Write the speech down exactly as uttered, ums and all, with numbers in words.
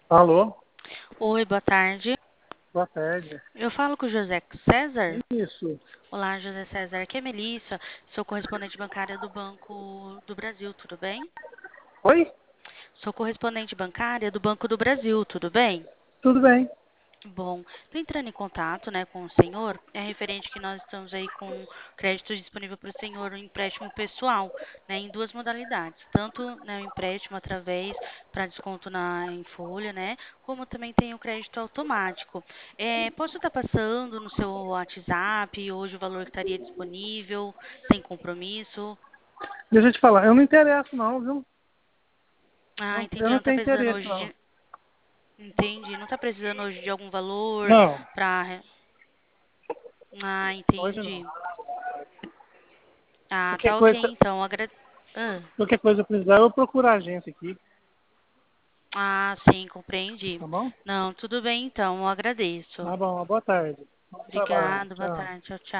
Alô, Oi, boa tarde. boa tarde. Eu falo com o José César. Isso, Olá, José César. Aqui é Melissa, sou correspondente bancária do Banco do Brasil, tudo bem? oi? Sou correspondente bancária do Banco do Brasil, tudo bem? Tudo bem? Bom, estou entrando em contato, né, com o senhor. É referente que nós estamos aí com crédito disponível para o senhor, um empréstimo pessoal, né, em duas modalidades. Tanto, né, o empréstimo através para desconto na, em folha, né, como também tem o crédito automático. É, posso estar passando no seu WhatsApp hoje o valor que estaria disponível, sem compromisso? Deixa eu te falar, eu não interesso não, viu? Ah, Não- eu entendi. não Não está tenho precisando interesse hoje não. de... Entendi. Não está precisando hoje de algum valor Não, para... Ah, hoje não. entendi. Ah, Qualquer tá ok coisa, então. Agra... Ah, qualquer coisa precisar, eu procuro a agência aqui, ah, sim, compreendi. tá bom? Não, tudo bem então, eu agradeço. Tá bom, boa tarde. Bom trabalho, Obrigada, boa tchau. tarde, tchau, tchau.